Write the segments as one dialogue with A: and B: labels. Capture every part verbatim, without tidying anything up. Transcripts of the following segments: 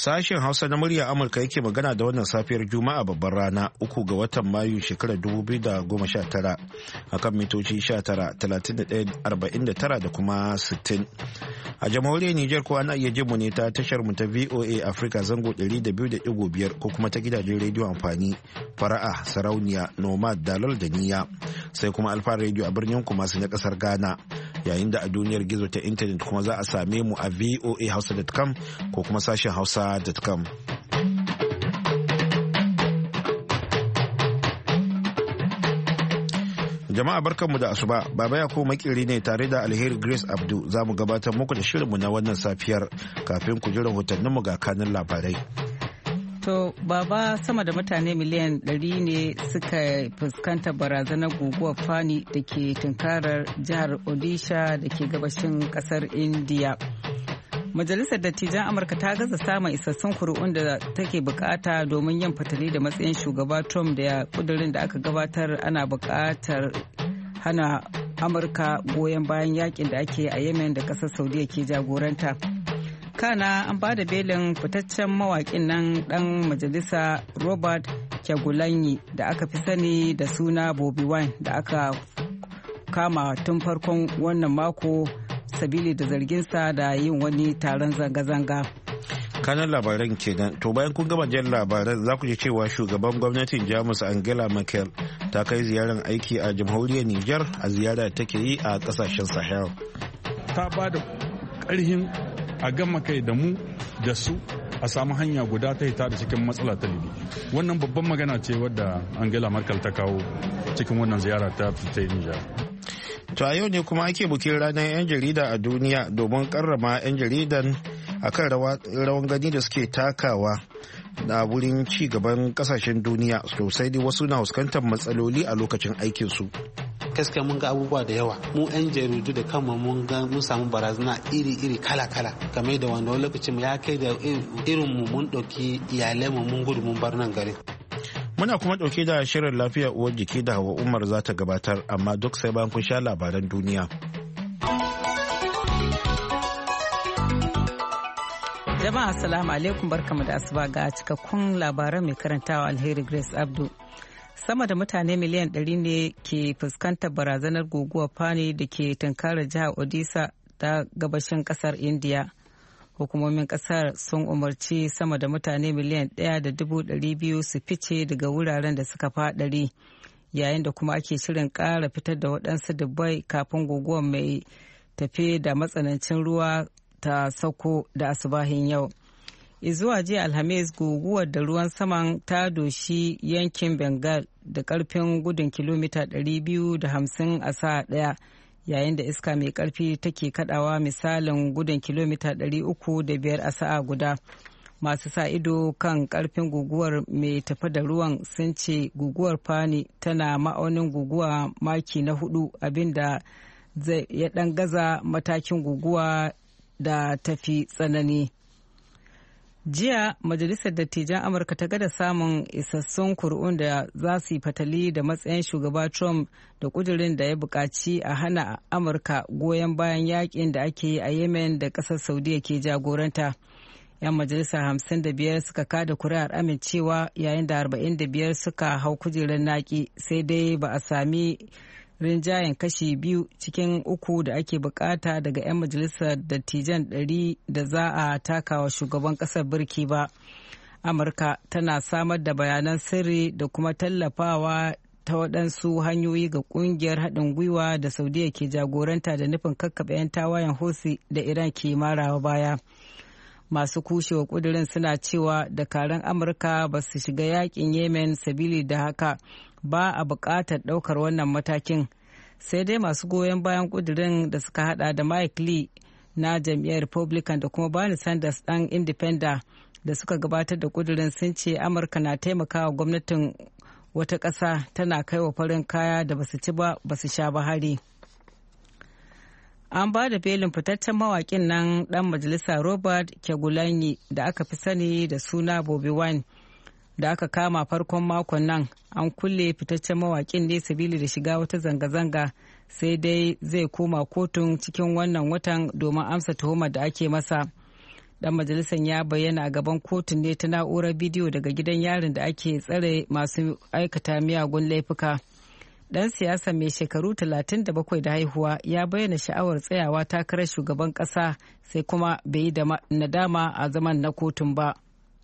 A: Sashen Hausa na murya Amurka yake magana da wannan safiyar Juma'a babbar rana uku ga watan Mayu shekarar dubu biyu da goma sha tara a kan mitoci sha tara, talatin da ɗaya, arba'in da tara da kuma sittin. A jamhuriyar Nijar kuwa ana iya jin mu ne ta tashar mu ta V O A Africa zango ɗari da biyu da ɗigo biyar ko kuma ta gidajen rediyo amfani Fara'a, Sarauniya, Nomad, Dalol da Niyya. Sai kuma Alfa Radio a birnin Kumasi na kasar Ghana. Yayin da a duniyar gizo ta intanet kuma za a same mu a voa hausa dot com ko kuma sashen hausa dot com. Jama'a barkanmu da asuba, Baba Yakubu makiri ne tare da Alheri Grace Abdu za mu gabatar muku da shirinmu na wannan safiyar kafin ku ji rahotanninmu ga kanin labarai.
B: To, Baba, sama da mutane miliyan ɗari ne suka fuskanta barazanar guguwar Fani da ke tunkarar jihar Odisha da ke gabashin kasar India. Majalisar Dattijan Amurka ta gaza samun isassun kuri'un da take bukata domin yin fatali da matsayin shugaba Trump da kudurin da aka gabatar ana bukatar hana Amurka goyon bayan yakin da ake a Yemen da kasar Saudiya ke jagoranta. Kana an ba da belin fitaccen mawaƙin nan ɗan majalisa Robert Kyagulanyi da aka fi sani da suna Bobi Wine da aka kama tun farkon wannan mako sabili da zarginsa da yin wani taron zanga-zanga.
A: Kanan labaran kenan, to bayan kun gama jan labaran za ku ji cewa shugaban gwamnatin Jamus Angela Merkel ta kai ziyarar aiki a jamhuriyar Nijar a ziyara take yi a kasashen Sahel.
C: Ta ba da ƙarhin a gama kai da mu da su a samu hanya guda ta hita da cikin matsala ta Libya. Wannan babban magana ce wadda Angela Merkel ta kawo cikin wannan ziyara ta fita Nijar.
A: To a yau ne kuma ake bukin ranar 'yan jarida a duniya domin karrama 'yan jaridan akan rawan gani da suke takawa da wurin ci gaban kasashen duniya sosai dai wasu na fuskantar matsaloli a lokacin aikinsu.
D: Gaskiya mun ga abubuwa da yawa, mu 'yan jaridu da kanmu mun ga mun samu barazana iri-iri kala-kala game da wanda wani lokacin ya kai da irin mu mun ɗauki iyalai mu mun gudu mun bar nan gari.
A: Muna kuma ɗauke da shirin lafiya uwar jiki da Hawa Umar za ta gabatar, amma duk sai bayan kun sha labaran duniya.
B: Jama'a assalamu alaikum, barkamu da asuba ga cikakkun labaran mai karantawa Alheri Grace Abdu. Sama da mutane miliyan ɗari ne ke fuskantar barazanar guguwar Fani da ke tunkarar jihar Odisha ta gabashin kasar India. Hukumomin kasar sun umarci sama da mutane miliyan ɗaya da dubu ɗari biyu su fice daga wuraren da suka faɗari, yayin da kuma ake shirin ƙara fitar da waɗansu dubbai kafin guguwar mai tafe da matsanancin ruwa ta sauko da asubahin yau. Izuwa jiya Alhamis, guguwar da ruwan saman ta doshi yankin Bengal da karfin gudun kilomita ɗari biyu da hamsin a sa'a ɗaya, yayin da iska mai karfi take kadawa misalin gudun kilomita ɗari uku da biyar a sa'a guda. Masu sa ido kan karfin guguwar mai tafi da ruwan sun ce guguwar Fani tana ma'aunin guguwa maki na hudu, abinda zai ya ɗan gaza matakin guguwa da tafi tsanani. Jiya Majalisar Dattijan Amurka ta gada samun isassun kuri'un da za su yi fatali da matsayin shugaba Trump da kudirin da ya buƙaci a hana Amurka goyon bayan yakin da ake yi a Yemen da ƙasar Saudiya ke jagoranta. 'Yan majalisa hamsin da biyar suka kada kuri'ar amincewa yayin da arba'in da biyar suka hau kujerar naki, sai dai ba a sami rinjayen kashi biyu cikin uku da ake bukata daga 'yan majalisar dattijan ɗari da za a takawa shugaban ƙasar birki ba. Amurka tana samar da bayanan sirri da kuma tallafawa ta waɗansu hanyoyi ga ƙungiyar haɗin gwiwa da Saudiya ke jagoranta da nufin kakkaɓe 'yan tawayen Houthi da Iran ke marawa baya. Masu kushewa ƙudurin suna cewa dakarun Amurka ba su shiga yakin Yemen, sabili da haka ba a buƙatar ɗaukar wannan matakin. Sai dai masu goyon bayan ƙudurin da suka hada da Mike Lee na jam'iyyar Republican da kuma Bernie Sanders ɗan Independent da suka gabatar da ƙudurin sun ce Amurka na taimakawa gwamnatin wata ƙasa tana kaiwa farin kaya da basu ci ba basu sha ba hari. An ba da belin fitaccen mawaƙin nan ɗan majalisa Robert Kyagulanyi da aka fi sani da suna Bobi Wine da aka kama farkon makon nan. An kulle fitaccen mawaƙin ne sabili da shiga wata zanga-zanga, sai dai zai koma kotun cikin wannan watan domin amsa tuhumar da ake masa. Dan majalisar ya bayyana a gaban kotun ne ta na'urar bidiyo daga gidan yarin da ake tsare masu aikata miyagun laifuka. Dan siyasa mai shekaru talatin da bakwai da haihuwa ya bayyana sha'awar tsayawa takarar shugaban kasa sai kuma bai yi da nadama a zaman na kotun ba.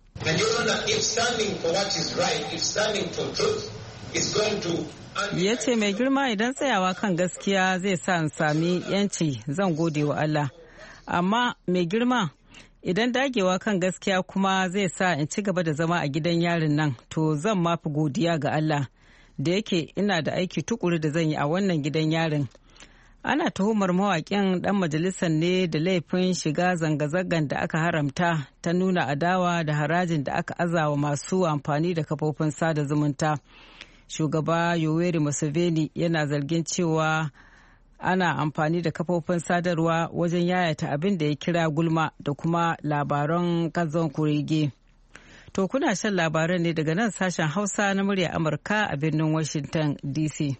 B: Ya ce mai girma idan tsayawa kan gaskiya zai sa in sami yanci zan gode wa Allah. Amma mai girma idan dagewa kan gaskiya kuma zai sa in ci gaba da zama a gidan yarin nan to zan mafi godiya ga Allah. Da yake ina da aiki tukuri da zan yi a wannan gidan yarin. Ana tuhumar mawaƙin ɗan majalisar ne da laifin shiga zanga-zangar da aka haramta ta nuna adawa da harajin da aka azawa masu amfani da kafofin sada zumunta. Shugaba Yoweri Museveni yana zargin cewa ana amfani da kafofin sadarwa wajen yayata abin da ya kira gulma da kuma labaran kazon kurege. To kuna shan labaran ne daga nan sashen Hausa na murya Amurka a birnin Washington D C.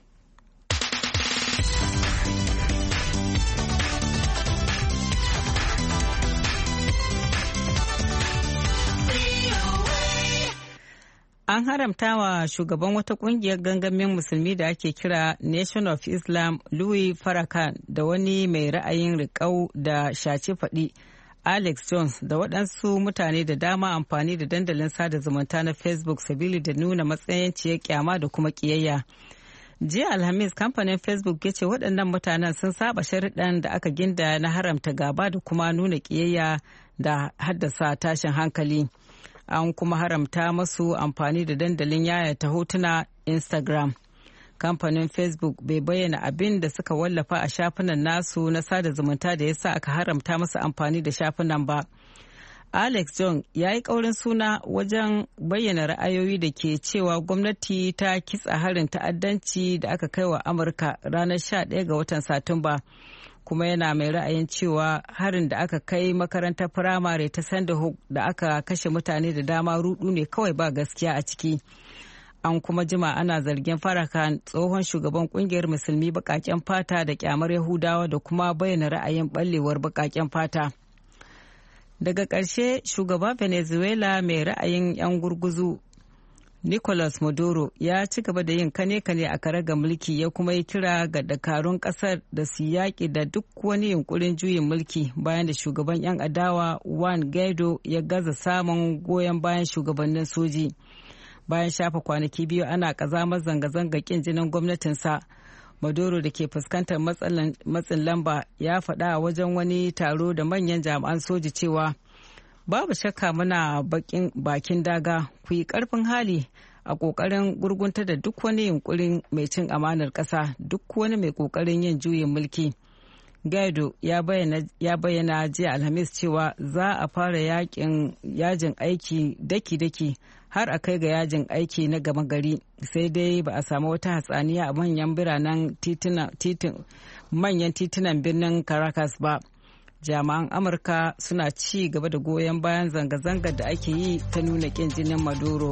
B: An haramta wa shugaban wata kungiyar gangamin musulmi da ake kira Nation of Islam Louis Farrakhan da wani mai ra'ayin riƙau da shaci faɗi Alex Jones da waɗansu mutane da dama amfani da dandalin sada zumunta na Facebook sabili da nuna matsayanciyar kyama da kuma ƙiyayya. Jiya Alhamis kamfanin Facebook ya ce waɗannan mutanen sun saba sharuɗan da aka ginda na haramta gaba da kuma nuna ƙiyayya da haddasa tashin hankali. An kuma haramta masu amfani da dandalin yayata hotuna Instagram. Kamfanin Facebook bai bayyana abin da suka wallafa a shafinan nasu na sada zumunta da yasa aka haramta masu amfani da shafinan ba. Alex Jones ya yi ƙaurin suna wajen bayyana ra'ayoyi da ke cewa gwamnati ta kitsa harin ta'addanci da aka kai wa Amurka ranar sha ɗaya ga watan Satumba. Kuma yana mai ra'ayin cewa harin da aka kai makarantar firamare ta Sanderhook da aka kashe mutane da dama rudu ne kawai ba gaskiya a ciki. An kuma jima ana zargin Farrakhan tsohon shugaban kungiyar musulmi baƙaƙen fata da kyamar Yahudawa da kuma bayyana ra'ayin ɓallewar baƙaƙen fata. Daga ƙarshe shugaba Venezuela mai ra'ayin 'yan gurguzu Nicolas Maduro ya ci gaba da yin kane-kane a karagar mulki ya kuma yi kira ga dakarun kasar da su yaƙi da duk wani yunkurin juyin mulki bayan da shugaban 'yan adawa Juan Guaido ya gaza samun goyon bayan shugabannin soji. Bayan shafa kwanaki biyu ana ƙazamar zanga-zanga ƙin jinin gwamnatinsa, Maduro da ke fuskantar matsin lamba ya faɗa a wajen wani taro da manyan jami'an soji cewa babu shakka muna bakin daga ku yi karfin hali a kokarin gurgunta da duk wani yunkurin mai cin amanar ƙasa duk wani mai kokarin yin juyin mulki. Guaido ya bayyana jiya Alhamis cewa za a fara yakin yajin aiki daki-daki har a kai ga yajin aiki na gama gari sai dai ba a samu wata hatsaniya a manyan biranen manyan titunan birnin Caracas ba. Jami'an Amurka suna ci gaba da goyon bayan zanga-zangar da ake yi ta nuna ƙin jinin Maduro.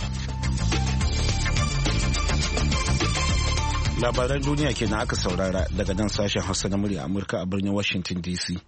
A: Labaran duniya kenan aka saurara daga nan sashen Hausa na murya Amurka a birnin Washington D C.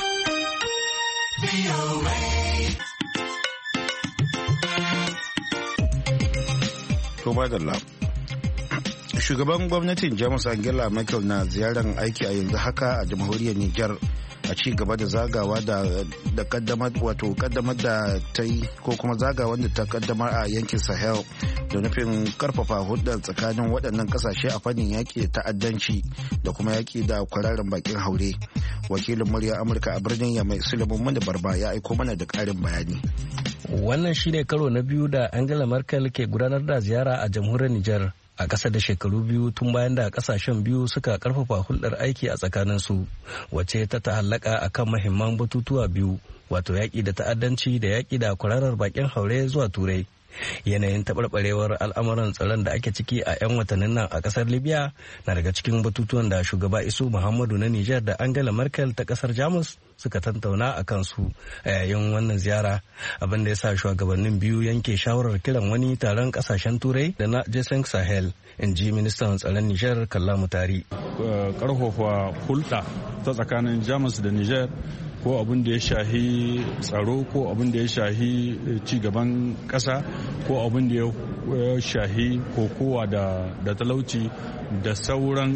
A: To madalla. Shugaban gwamnatin Jamus Angela Merkel na ziyarar aiki a yanzu haka a jamhuriyar Nijar a ci gaba da zagawa da kaddamar wato kaddamar da ta yi ko kuma zagawar da ta kaddamar a yankin Sahel da nufin karfafa hulɗar tsakanin waɗannan ƙasashe a fannin yaƙi da ta'addanci da kuma yaƙi da kwararren bakin haure. Wakilin murya Amurka a birnin Yamai Suleiman Manda Barba ya aiko mana da ƙarin bayani.
E: Wannan shine karo na biyu da Angela Merkel ke gudanar da ziyara a jamhuriyar Nijar. A ƙasa da shekaru biyu tun bayan da ƙasashen biyu suka ƙarfafa hulɗar aiki a tsakaninsu wacce ta ta'allaka a kan mahimman batutuwa biyu wato yaƙi da ta'addanci da yaƙi da kwararar baƙin haure zuwa turai. Yanayin taɓarɓarewar al'amuran tsaron da ake ciki a 'yan watannin nan a ƙasar Libya na daga cikin batutuwan da shugaba Isu Muhammadu na Nijar da Angela Merkel ta ƙasar Jamus suka tantauna a kansu a yayin wannan ziyara, abin da ya sa shugabannin biyu yanke shawarar kiran wani taron ƙasashen turai da na G cinq Sahel, in ji ministan tsaron Nijar Kalla Mutari.
C: Ƙarfafa hulɗa ta tsakanin Jamus da Nijar ko abin da ya shahi tsaro ko abin da ya shahi cigaban ƙasa ko abin da ya shahi kokowa da talauci da sauran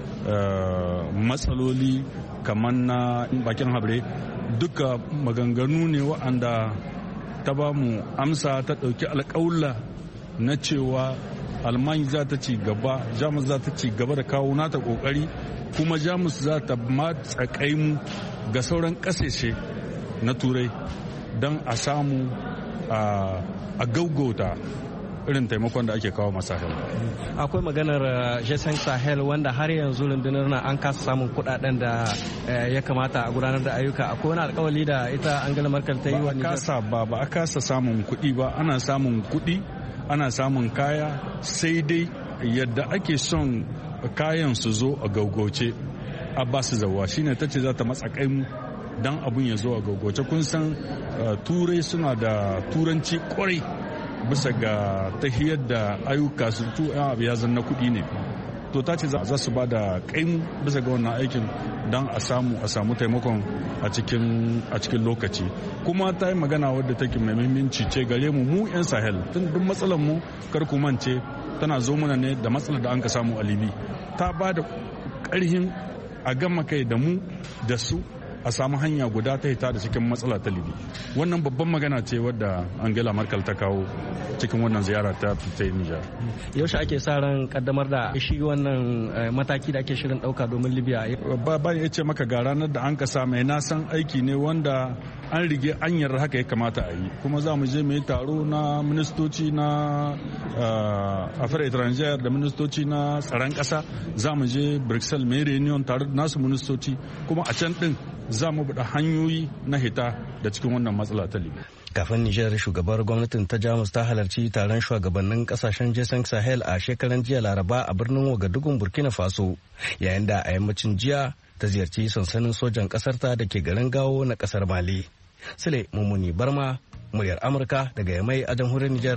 C: matsaloli kamar na bakin habre duka maganganu ne waɗanda ta ba mu amsa ta ɗauki alƙawla na cewa almanya za ta ci gaba, jamus za ta ci gaba da kawo nata ƙoƙari, kuma jamus za ta matsakai mu ga sauran ƙasashe na turai don a samu a gaugauta irin taimakon da ake kawo masa sahel.
E: Akwai maganar jason sahel wanda har yanzu rundunar na an kasa samun kudaden da ya kamata a gudanar da ayyuka. Akwai wani alkawali da ita Angela Merkel ta yi wa
C: Nijar? Ba ba a kasa samun kuɗi ba, ana samun kuɗi, ana samun kaya, sai dai yadda ake son kayan su zo a gaugauce a ba su zawa shine ta ce za ta matsa kai mu dan abun ya zo a gaugauce. Kun san turai suna da turanci kwarai bisa ga tahiyar da ayyuka su tu abu ya zanna kuɗi ne, to ta ce za su ba da kaimu bisa ga wannan aikin don a samu a samu taimakon a cikin a cikin lokaci. Kuma ta yi magana wadda take mai muhimmanci ce gare mu mu yan sahel, tun duk matsalar mu kar ku mance tana zo mana ne da matsalar da an ka samu a libi. Ta ba da ƙarhin a gama kai da mu da su a samu hanya guda ta hita da cikin matsala ta libi. Wannan babban magana ce wadda Angela Merkel ta kawo cikin wannan ziyara ta fita Nijar.
E: Yaushe ake sa ran kaddamar da shi wannan mataki da ake shirin dauka domin Libya?
C: Ba ba ya ce maka ga ranar da an ka sa mai na san aiki ne wanda an rige an yarda haka ya kamata a yi, kuma za mu je mu yi taro na ministoci na affaires étrangères da ministoci na tsaron kasa, za mu je Brussels mai reunion tare da nasu ministoci, kuma a can din za mu buɗe hanyoyi na hita da cikin wannan matsala ta Libya.
E: Kafin Nijar, shugabar gwamnatin ta Jamus ta halarci taron shugabannin kasashen Jason Sahel a shekaran jiya Laraba a birnin Wagadugun, Burkina Faso, yayin da a yammacin jiya ta ziyarci sansanin sojan ƙasarta da ke garin Gawo na ƙasar Mali. Sule Mummuni Barma, muryar Amurka daga Yamai a jamhuriyar Nijar.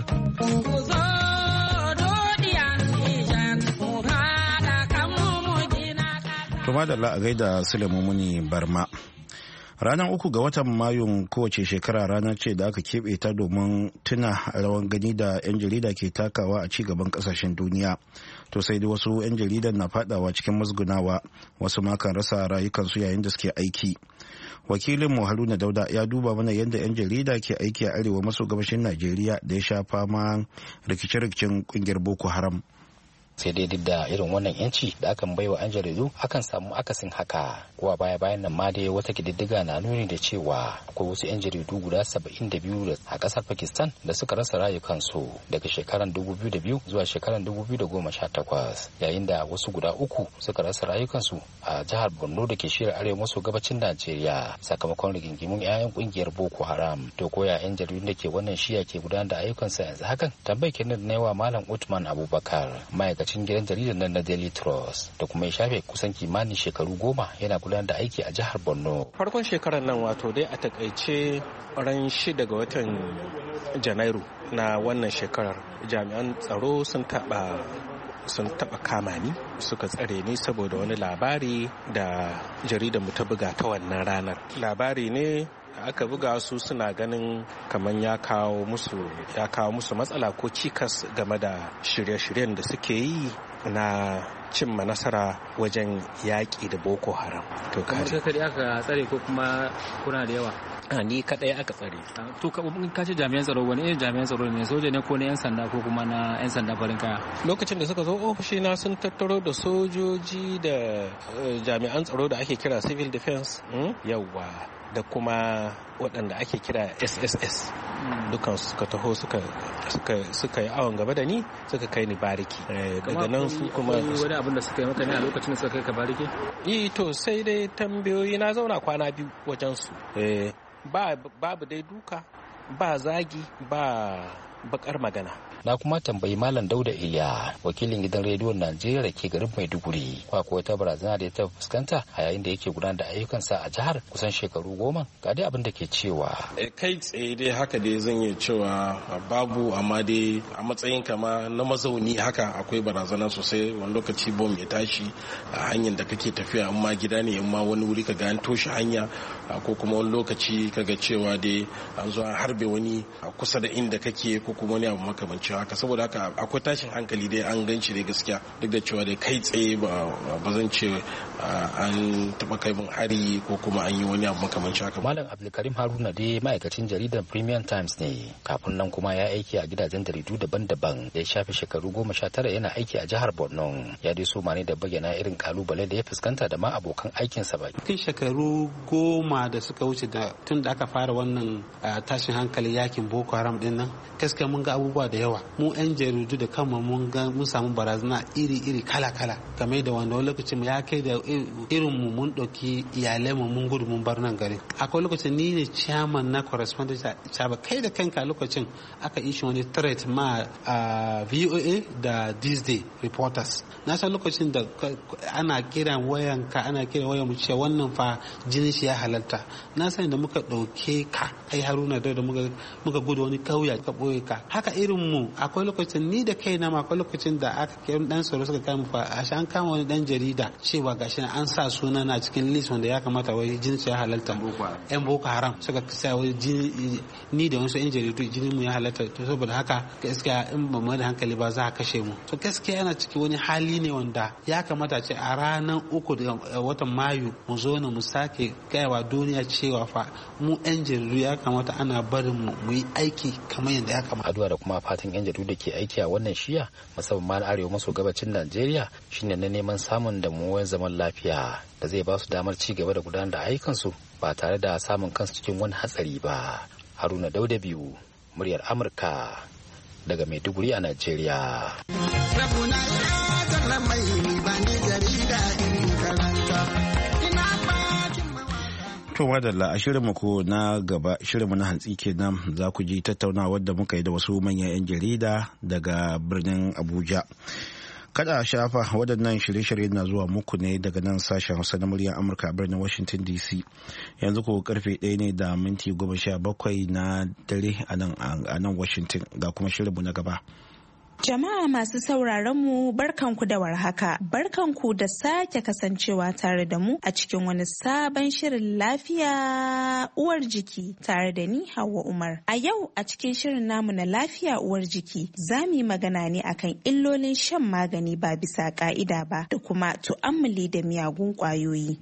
A: Tuma da a gaida Sule Mummuni Barma. Ranar uku ga watan Mayun kowace shekara rana ce da aka keɓe ta domin tuna rawan gani da 'yan jarida ke takawa a cigaban ƙasashen duniya. To sai dai wasu 'yan jaridan na fadawa cikin musgunawa, wasu ma kan rasa rayukansu yayin da suke aiki. Wakilin mu Haruna Dauda ya duba mana yadda 'yan jarida ke aiki a arewa maso gabashin Najeriya da ya sha fama rikice-rikicen kungiyar Boko Haram.
F: sai dai duk da irin wannan yanci da akan baiwa an jaridu akan samu akasin haka. Kuwa baya bayan nan ma dai wata kididdiga na nuni da cewa akwai wasu yan jaridu guda saba'in da biyu a kasar Pakistan da suka rasa rayukansu daga shekaran dubu biyu da biyu zuwa shekaran dubu biyu da goma sha takwas, yayin da wasu guda uku suka rasa rayukansu a jihar Borno da ke shirin arewa maso gabacin Najeriya sakamakon rigingimun 'ya'yan kungiyar Boko Haram. To koya yan jaridun da ke wannan shiya ke gudanar da ayyukansa yanzu hakan? Tambayar kenan da yawa Malam Uthman Abubakar, ma'aikacin gidan jaridar nan na Daily Trust da kuma ya shafe kusan kimanin shekaru goma yana gudanar da aiki a jihar Borno.
G: Farkon shekarar nan wato dai a takaice ran shida ga watan Janairu na wannan shekarar jami'an tsaro sun taba sun taba kama ni suka tsare ni saboda wani labari da jaridar mu ta buga ta wannan ranar. Labari ne aka buga su suna ganin kamar ya kawo musu ya kawo musu matsala ko cikas game da shirye-shiryen da suke yi na cimma nasara wajen yaƙi da Boko Haram.
H: To kamar kai kadai aka tsare ko kuma kuna da yawa?
G: A ni kadai aka tsare.
H: To ka ce jami'an tsaro wani irin jami'an tsaro ne, soja ne ko na 'yan sanda ko kuma na 'yan sanda farin kaya?
G: Lokacin da suka zo ofishi na sun tattaro da sojoji da jami'an tsaro da ake kira civil defense yawwa da kuma waɗanda ake kira S S S dukansu suka taho suka suka yi awon gaba da ni suka kai ni bariki daga nan su kuma
H: wani abin da suka yi maka ne a lokacin da suka kai ka bariki?
G: Eh to sai dai tambayoyi na zauna kwana biyu wajen su ba babu dai duka ba zagi ba bakar magana.
F: Na kuma tambayi Malam Dauda Iliya, wakilin gidan rediyon Najeriya da ke garin Maiduguri, ko akwai wata barazana da ya taɓa fuskanta a yayin da yake gudanar da ayyukansa a jihar kusan shekaru goma. Ga dai abin da ke cewa.
I: Kai tsaye dai haka dai zan iya cewa babu, amma dai a matsayin kama na mazauni haka akwai barazana sosai. Wani lokaci bom ya tashi a hanyar da kake tafiya, amma gida ne amma wani wuri ka ga an toshe hanya, ko kuma wani lokaci ka ga cewa dai an zo an harbe wani a kusa da inda kake ko kuma wani abu makamancin haka. Saboda haka akwai tashin hankali dai an ganci dai gaskiya, duk da cewa dai kai tsaye ba zan ce an taba kai mun hari ko kuma an yi wani abu makamancin haka.
F: Malam Abdulkarim Haruna dai ma'aikacin jaridar Premium Times ne, kafin nan kuma ya aiki a gidajen jaridu daban-daban da ya shafe shekaru goma sha tara yana aiki a jihar Borno. Ya dai so ne da bayyana irin kalubale da ya fuskanta da ma abokan aikinsa ba.
D: Tun shekaru goma da suka wuce da tun da aka fara wannan tashin hankali yakin Boko Haram din nan, gaskiya mun ga abubuwa da yawa. Mu 'yan jaridu da kanmu mun ga mun samu barazana iri-iri kala-kala, game da wanda wani lokacin ya kai da irin mu mun ɗauki iyalai mu mun gudu mun bar nan gari. Akwai lokacin ni ne chairman na correspondent chaba, kai da kanka lokacin aka ishi wani threat ma V O A da This Day reporters. Na san lokacin da ana kiran wayan ka ana kiran wayan mu cewa wannan fa jinin shi ya halalta. Na san da muka ɗauke ka kai Haruna da muka muka gudu wani kauya ka boye ka. Haka irin mu akwai lokacin ni da kaina ma akwai lokacin da aka kiran dan tsaro suka kai mu fa an kama wani dan jarida cewa gashi an sa suna na cikin list wanda ya kamata wai jinin shi ya halalta. Yan Boko Haram suka sa wai jini ni da wasu yan jaridu jinin mu ya halalta, to saboda haka gaskiya in ba mu da hankali ba za a kashe mu. To gaskiya yana cikin wani hali ne wanda ya kamata ce a ranar uku da watan Mayu mu zo na mu sake gaiwa duniya cewa fa mu yan jaridu ya kamata ana barin mu mu yi aiki kamar yadda ya kamata.
F: Addu'a da kuma fatan yan jaridu da ke aiki a wannan shiya musamman ma arewa maso gabacin Najeriya shine na neman samun damuwar zaman lafiya da zai ba su damar ci gaba da gudanar da ayyukansu ba tare da samun kansu cikin wani hatsari ba. Haruna Dauda biyu, muryar Amurka daga Maiduguri a Najeriya.
A: To madalla a shirinmu ko na gaba, shirinmu na hantsi kenan za ku ji tattaunawar da muka yi da wasu manyan 'yan jarida daga birnin Abuja. Kada a shafa waɗannan shirye-shirye na zuwa muku ne daga nan sashen Hausa na muryar Amurka a birnin Washington D C. Yanzu ko karfe ɗaya ne da minti goma sha bakwai na dare a nan Washington, ga kuma shirinmu na gaba.
J: Jama'a masu sauraron mu barkanku da warhaka, barkanku da sake kasancewa tare da mu a cikin wani sabon shirin lafiya uwar jiki tare da ni Hauwa Umar. A yau a cikin shirin namu na lafiya uwar jiki za mu yi magana ne akan illolin shan magani ba bisa ka'ida ba da kuma tu'ammuli da miyagun ƙwayoyi.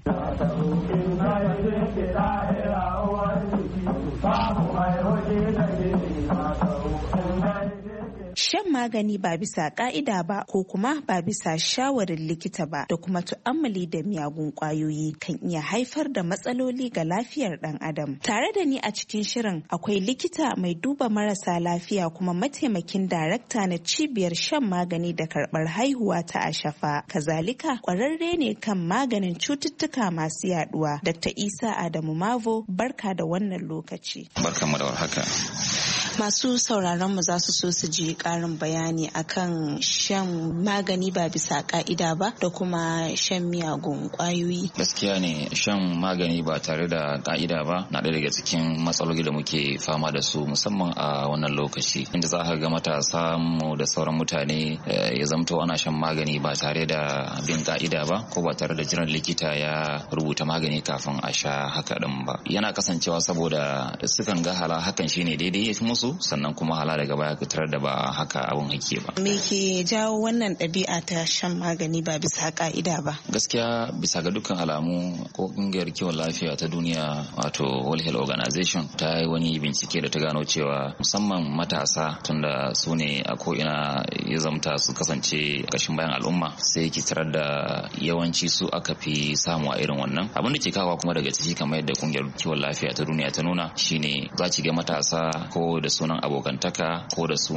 J: Shan magani ba bisa ka'ida ba ko kuma ba bisa shawarin likita ba da kuma tu'ammali da miyagun kwayoyi kan iya haifar da matsaloli ga lafiyar dan adam. Tare da ni a cikin shirin akwai likita mai duba marasa lafiya kuma mataimakin darakta na cibiyar shan magani da karɓar haihuwa ta Ashafa. Kazalika kwararre ne kan maganin cututtuka masu yaduwa. Dokta Isa Adamu Mavo, barka da wannan lokaci.
K: Barkamu da warhaka.
J: Masu sauraron mu za su so su ji karin bayani akan shan magani ba bisa ka'ida ba da kuma shan miyagun kwayoyi.
K: Gaskiya ne, shan magani ba tare da ka'ida ba na ɗaya daga cikin matsaloli da muke fama da su musamman a wannan lokaci, inda za ka ga matasa mu da sauran mutane ya zamto ana shan magani ba tare da bin ka'ida ba ko ba tare da jiran likita ya rubuta magani kafin a sha haka din ba. Yana kasancewa saboda sukan ga hala hakan shine daidai ya fi musu, sannan kuma hala daga baya ka tarar da ba haka abun yake ba.
J: Me ke jawo wannan ɗabi'a ta shan magani ba bisa ka'ida ba?
K: Gaskiya bisa ga dukkan alamu ko ƙungiyar kiwon lafiya ta duniya wato World Health Organization ta yi wani bincike da ta gano cewa musamman matasa tunda su ne a ko'ina ya zamta su kasance kashin bayan al'umma, sai ki tarar da yawanci su aka fi samu a irin wannan. Abin da ke kawo kuma daga ciki kamar yadda ƙungiyar kiwon lafiya ta duniya ta nuna shine za ki ga matasa ko da sunan abokantaka ko da sunan canji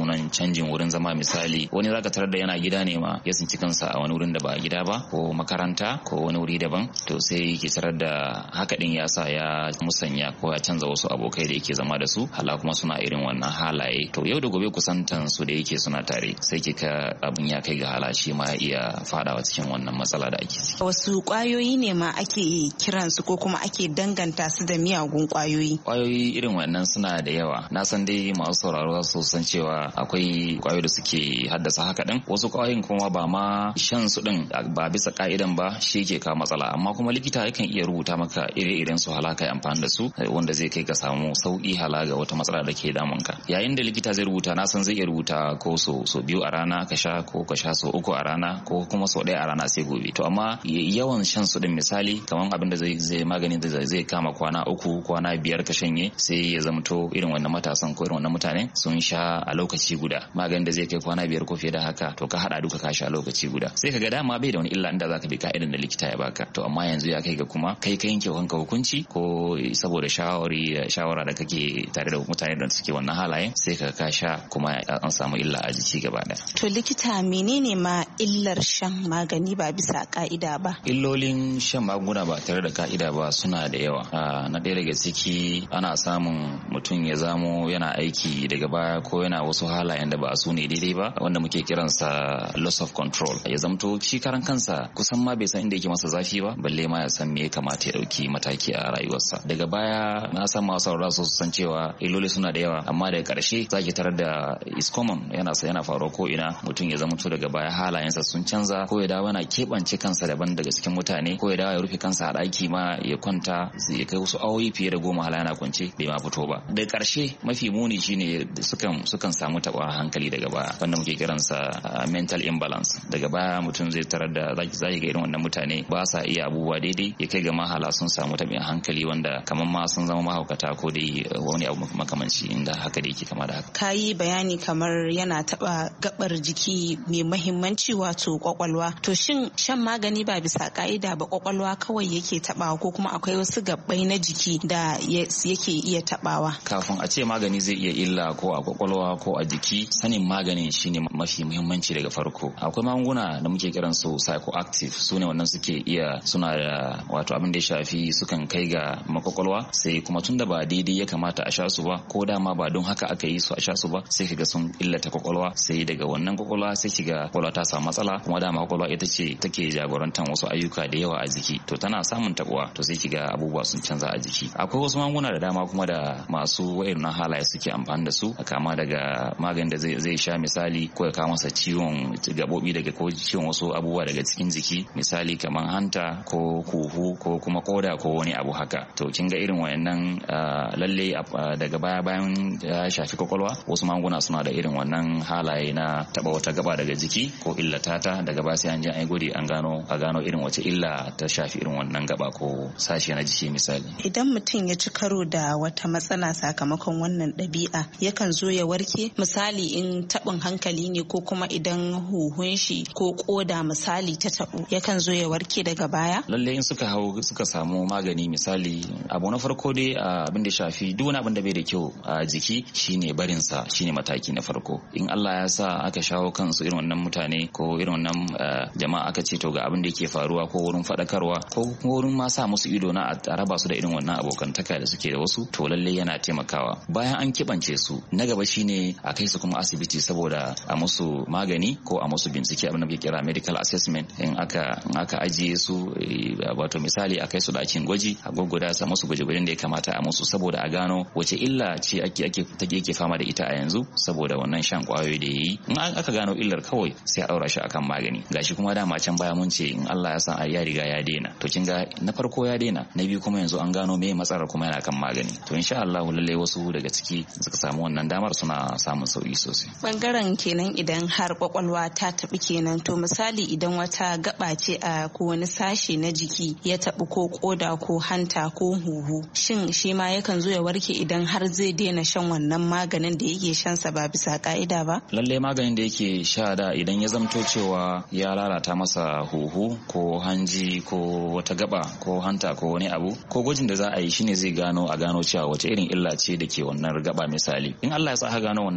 K: canjin wurin zama misali wani zaka tarar da yana gida ne ma ya tsinci kansa a wani wurin da ba gida ba ko makaranta ko wani wuri daban to sai ke tarar da haka din ya sa ya musanya ko ya canza wasu abokai da yake zama da su hala kuma suna irin wannan halaye to yau da gobe kusantan su da yake suna tare sai kika abin ya kai ga hala shi ma iya fadawa cikin wannan matsala da ake ciki.
J: Wasu kwayoyi ne ma ake kiransu ko kuma ake danganta su da miyagun kwayoyi?
K: Kwayoyi irin wannan suna da yawa. Na san dai masu sauraro za su san cewa akwai kwayoyi da suke haddasa haka din. Wasu kwayoyin kuma ba ma shan su din ba bisa ka'idan ba shi ke kawo matsala amma kuma likita yakan iya rubuta maka ire-iren su halaka ya amfani da su wanda zai kai ka samu sauki hala ga wata matsala da ke damun ka. Yayin da likita zai rubuta na san zai iya rubuta ko so so biyu a rana ka sha ko ka sha so uku a rana ko kuma so ɗaya a rana sai gobe. To amma yawan shan su din misali kamar abin da zai zai magani da zai kama kwana uku kwana biyar ka shanye sai ya zamto irin wannan matasan ko irin wannan mutane sun sha a lokaci guda maganin da zai kai kwana biyar ko fiye da haka to ka hada duka ka sha a lokaci guda sai ka ga dama bai da wani illa inda zaka bi ka'idan da likita ya baka to amma yanzu ya kai ga kuma kai ka yanke kanka hukunci ko saboda shawari shawara da kake tare da mutane da suke wannan halaye sai ka ka sha kuma an samu illa a jiki gaba daya.
J: To likita menene ma illar shan magani ba bisa ka'ida ba?
K: Illolin shan magunguna ba tare da ka'ida ba suna da yawa. Na ɗaya daga ciki ana samun mutum ya zamo yana aiki daga baya ko yana wasu halayen da ba su ne daidai ba wanda muke kiransa loss of control. Ya zamto shi karan kansa kusan ma bai san inda yake masa zafi ba balle ma ya san me ya kamata ya dauki mataki a rayuwarsa. Daga baya na san masu saurara su san cewa illoli suna da yawa amma daga ƙarshe zaki tarar da is common yana yana faruwa ko ina mutum ya zamto daga baya halayensa sun canza ko ya dawo yana keɓance kansa daban daga cikin mutane ko ya dawo ya rufe kansa a ɗaki ma ya kwanta ya kai wasu awoyi fiye da goma hala yana kwance bai ma fito ba. Daga ƙarshe mafi muni shine sukan sukan samu taɓa hankali daga baya wanda muke kiransa mental imbalance. Daga baya mutum zai tarar da zaki ga irin wannan mutane ba sa iya abubuwa daidai ya kai ga mahala sun samu taɓin hankali wanda kamar ma sun zama mahaukata ko dai wani abu makamanci inda haka da yake kama da haka.
J: Kayi bayani kamar yana taɓa gabar jiki mai mahimmanci wato kwakwalwa. To shin shan magani ba bisa ka'ida ba kwakwalwa kawai yake taɓawa ko kuma akwai wasu gabbai na jiki da yake iya taɓawa?
K: Kafin a ce magani zai iya illa ko a kwakwalwa ko a jiki sanin maganin shine mafi muhimmanci daga farko. Akwai magunguna da muke kiran su psychoactive su ne wannan suke iya suna da wato abin da ya shafi sukan kai ga makwakwalwa sai kuma tunda ba daidai ya kamata a sha su ba ko dama ba don haka aka yi su a sha su ba sai kaga sun illata kwakwalwa sai daga wannan kwakwalwa sai kiga kwakwalwa ta samu matsala kuma dama kwakwalwa ita ce take jagorantar wasu ayyuka da yawa a jiki to tana samun tabuwa to sai kiga abubuwa sun canza a jiki. Akwai wasu magunguna da dama kuma da masu wayannan halaye suke amfani da su kama daga maganin da zai sha misali ko ya kawo masa ciwon gabobi daga ko ciwon wasu abubuwa daga cikin jiki misali kamar hanta ko kuhu ko kuma koda ko wani abu haka to kin ga irin wayannan lalle daga baya bayan ya shafi kwakwalwa wasu magunguna suna da irin wannan halaye na taba wata gaba daga jiki ko illata ta daga baya sai an je an gode an gano a gano irin wace illa ta shafi irin wannan gaba ko sashe na jiki misali.
J: Idan mutum ya ci karo da wata matsala sakamakon wannan ɗabi'a yakan zo ya warke misali in taɓin hankali ne ko kuma idan huhun shi ko koda misali ta taɓu yakan zo ya warke daga baya?
K: Lalle in suka hau suka samu magani misali abu na farko dai abin da shafi duk wani abin da bai da kyau a jiki shine barin sa shine mataki na farko. In Allah ya sa aka shawo kansu irin wannan mutane ko irin wannan jama'a aka ce to ga abin da yake faruwa ko wurin faɗakarwa ko wurin ma sa musu ido na a raba su da irin wannan abokantaka da suke da wasu to lalle yana taimakawa. Bayan an kibance su na gaba shine a kai su kuma asibiti saboda a musu magani ko a musu bincike abin da muke kira medical assessment. In aka in aka ajiye su wato misali a kai su ɗakin gwaji a gwaggwada sa musu gwaje-gwajen da ya kamata a musu saboda a gano wace illa ce ake ake take yake fama da ita a yanzu saboda wannan shan kwayoyi da yayi. In aka gano illar kawai sai a daura shi akan magani. Gashi kuma dama can baya mun ce in Allah ya san ya riga ya daina to kin ga na farko ya daina na biyu kuma yanzu an gano me matsalar kuma yana kan magani to insha Allah lalle wasu daga ciki suka samu wannan damar suna samun sauki sosai.
J: Bangaren kenan idan har kwakwalwa ta tabi kenan to misali idan wata gaba ce a ko wani sashe na jiki ya tabi ko koda ko hanta ko huhu shin shi ma yakan zo ya warke idan har zai daina shan wannan maganin da yake shan sa ba bisa ka'ida ba?
K: Lalle maganin da yake sha da idan ya zamto cewa ya lalata masa huhu ko hanji ko wata gaba ko hanta ko wani abu ko gwajin da za a yi shine zai gano a gano cewa wace irin illa ce da ke wannan gaba misali. In Allah ya sa gano wannan matsalar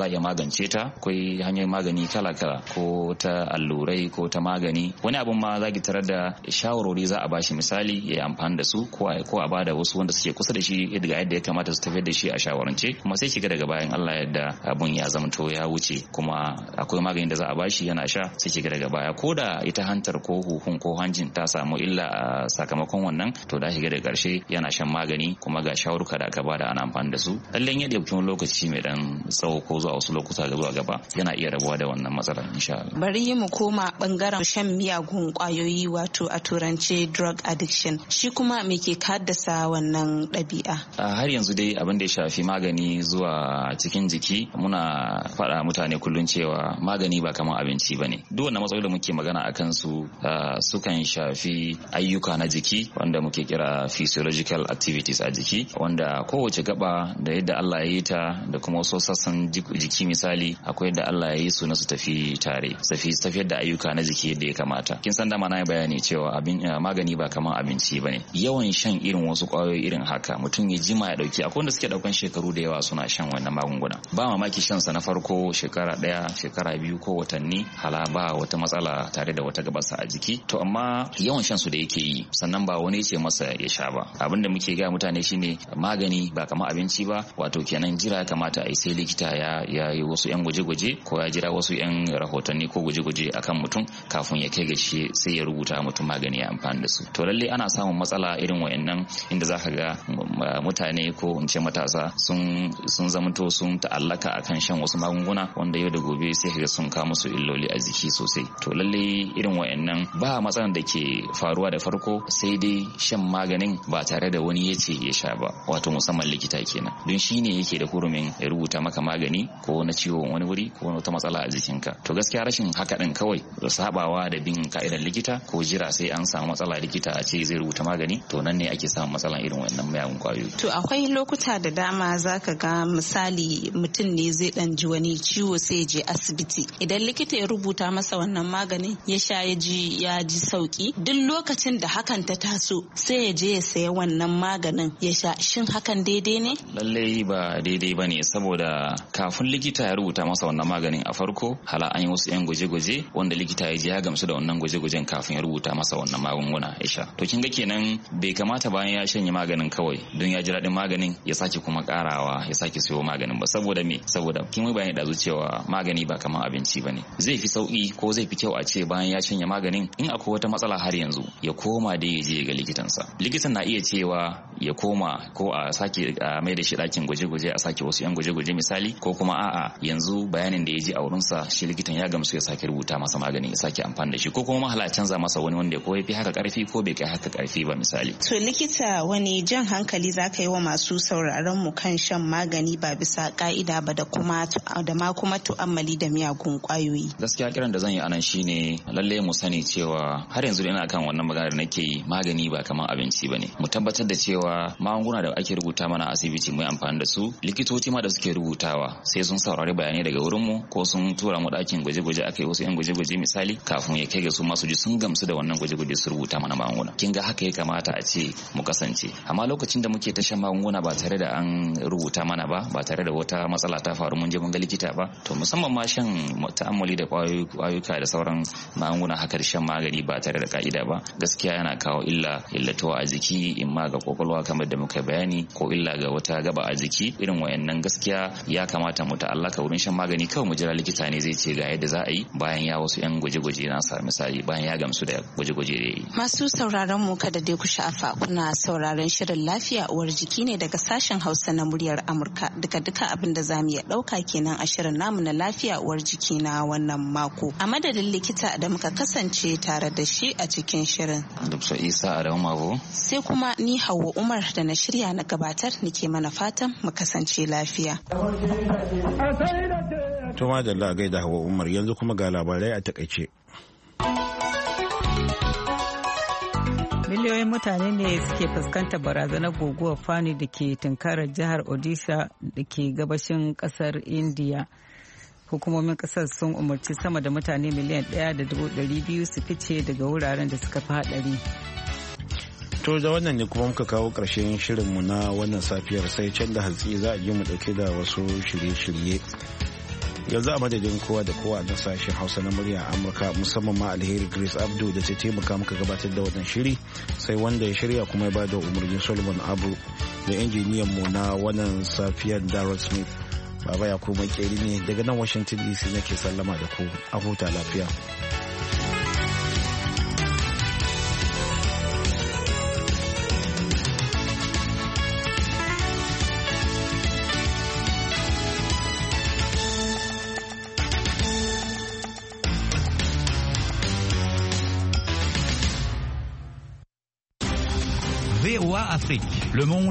K: za a iya magance ta. Akwai hanyoyin magani kala-kala, ko ta allurai ko ta magani. Wani abun ma za ki tarar da shawarwari za a bashi, misali ya yi amfani da su, ko a bada wasu wanda suke kusa da shi daga yadda ya kamata su tafiyar da shi a shawarance, kuma sai shiga daga bayan Allah yadda abun ya zamto ya wuce, kuma akwai magani da za a bashi yana sha, sai shiga daga baya ko da ita hantar ko huhun ko hanjin ta samu illa a sakamakon wannan, to da shiga daga karshe yana shan magani, kuma ga shawaruka da aka bada ana amfani da su. Lallai ya dauki wani lokaci mai dan tsawo ko zuwa wasu lokuta ga zuwa gaba yana iya rabuwa da wannan matsalar insha Allah.
J: Bari mu koma bangaren shan miyagun kwayoyi, wato a turance drug addiction. Shi kuma me ke haddasa wannan ɗabi'a?
K: Har yanzu dai abin da ya shafi magani zuwa cikin jiki, muna faɗa mutane kullum cewa magani ba kamar abinci bane. Duk wannan matsaloli da muke magana akan su sukan shafi ayyuka na jiki wanda muke kira physiological activities a jiki, wanda kowace gaba da yadda Allah ya yi ta da kuma wasu sassan jiki, misali akwai yadda Allah ya yi su na su tafi tare, su tafiyar da ayyuka na jiki yadda ya kamata. Kin san dama na yi bayani cewa abin magani ba kamar abinci bane. Yawan shan irin wasu kwayoyi irin haka, mutum ya jima ya dauki, akwai wanda suke daukan shekaru da yawa suna shan wannan magunguna. Ba mamaki shan sa na farko shekara daya, shekara biyu ko watanni, hala ba wata matsala tare da wata gabasa a jiki. To amma yawan shan su da yake yi, sannan ba wani ce masa ya sha ba. Abin da muke ga mutane shine magani ba kamar abinci ba, wato kenan jira ya kamata a yi sai likita ya ya yi wasu yan gwaje-gwaje, ko ya jira wasu yan rahotanni ko gwaje-gwaje akan mutum kafin ya kai ga shi sai ya rubuta mutum magani ya amfani da su. To lalle ana samun matsala irin wayannan, inda zaka ga mutane ko in ce matasa sun sun zamanto sun ta'allaka akan shan wasu magunguna, wanda yau da gobe sai kaga sun kawo musu illoli a jiki sosai. To lalle irin wayannan ba matsalan da ke faruwa da farko, sai dai shan maganin ba tare da wani ya ce ya sha ba, wato musamman likita kenan, don shi ne yake da hurumin ya rubuta maka magani ko na ciwon wani wuri ko wata matsala a jikinka. To gaskiya rashin haka din kawai, da sabawa da bin ka'idar likita ko jira sai an samu matsala likita a ce zai rubuta magani, to nan ne ake samun matsalan irin wannan mayagun kwayoyi.
J: To akwai lokuta da dama zaka ga misali mutum ne zai dan ji wani ciwo sai ya je asibiti, idan likita ya rubuta masa wannan maganin ya sha ya ji ya ji sauki, duk lokacin da hakan ta taso sai ya je ya saya wannan maganin ya sha. Shin hakan daidai ne?
K: Lallai ba daidai bane, saboda kafin likita ya rubuta masa wannan maganin a farko, hala an yi wasu yan gwaje-gwaje wanda likita ya ji ya gamsu da wannan gwaje-gwajen kafin ya rubuta masa wannan magunguna ya sha. To kin ga kenan bai kamata bayan ya shanye maganin kawai don ya ji daɗin maganin ya sake kuma karawa ya sake siyo maganin ba. Saboda me? Saboda kin yi bayani da cewa magani ba kamar abinci bane. Zai fi sauki ko zai fi kyau a ce bayan ya shanye maganin, in akwai wata matsala har yanzu ya koma da ya je ga likitansa. Likitan na iya cewa ya koma ko a sake mai da shi ɗakin gwaje-gwaje, a sake wasu yan gwaje-gwaje misali, ko kuma a'a yanzu bayanin da ya ji a wurinsa shi likitan ya gamsu ya sake rubuta masa magani ya sake amfani da shi, ko kuma mahala canza masa wani wanda ko ya fi haka karfi ko bai kai haka karfi ba misali.
J: To likita, wani jan hankali za ka yi wa masu sauraron mu kan shan magani ba bisa ka'ida ba da kuma da ma kuma tu'ammali da miyagun kwayoyi?
K: Gaskiya kiran da zan yi anan shine lalle mu sani cewa har yanzu ina kan wannan magana da nake yi, magani ba kamar abinci bane. Mu tabbatar da cewa magunguna da ake rubuta mana a asibiti mu yi amfani da su. Likitoci ma da suke rubutawa sai sun saurari bayanai daga wurin mu, ko sun tura mu ɗakin gwaje-gwaje akai wasu yan gwaje-gwaje misali, kafin ya kai ga su masu ji sun gamsu da wannan gwaje-gwaje su rubuta mana magunguna. Kin ga haka ya kamata a ce mu kasance. Amma lokacin da muke ta shan magunguna ba tare da an rubuta mana ba, ba tare da wata matsala ta faru mun je mun ga likita ba, to musamman ma shan ta'ammali da kwayoyuka da sauran magunguna haka da shan magani ba tare da ka'ida ba, gaskiya yana kawo illa illatuwa a jiki, in ma ga kwakwalwa kamar da muka bayani, ko illa ga wata gaba a jiki. Irin wayannan gaskiya ya kamata mu ta'allaka wurin shan magani kawai mu jira likita ne zai ce ga yadda za a yi bayan ya wasu yan gwaje-gwaje nasa misali, bayan ya gamsu da gwaje-gwaje da yi.
J: Masu sauraron mu kada dai ku sha'afa, kuna sauraron shirin lafiya uwar jiki ne daga sashen Hausa na muryar Amurka. Duka-duka abin da zamu iya dauka kenan a shirin namu na lafiya uwar jiki na wannan mako. A madadin likita da muka kasance tare da shi a cikin shirin,
K: Doctor Isa Adamu Mabo,
J: sai kuma ni Hauwa Umar da na shirya na gabatar nake mana fatan mu kasance lafiya.
A: Tuma da lagai da Hauwa Umar, yanzu kuma ga labarai a takaice.
B: Miliyoyin mutane ne suke fuskantar barazanar guguwar Fani da ke tunkarar jihar Odisha da ke gabashin kasar India. Hukumomin kasar sun umarci sama da mutane miliyan ɗaya da dubu ɗari biyu su fice daga wuraren da suka fi haɗari.
A: To da wannan ne kuma muka kawo ƙarshen shirinmu na wannan safiyar, sai can da hantsi za a je mu ɗauke da wasu shirye-shirye. yanzu a madadin kowa da kowa na sashen hausa na murya amurka musamman ma alheri Grace Abdu da ta taimaka muka gabatar da wannan shiri sai wanda ya shirya kuma ya bada umarnin Solomon Abu da injiniyan mu na wannan safiyar Darrell Smith. Baba ya kuma keri ne daga nan Washington D C nake sallama da ku a huta lafiya.
L: V O A Afrique, le monde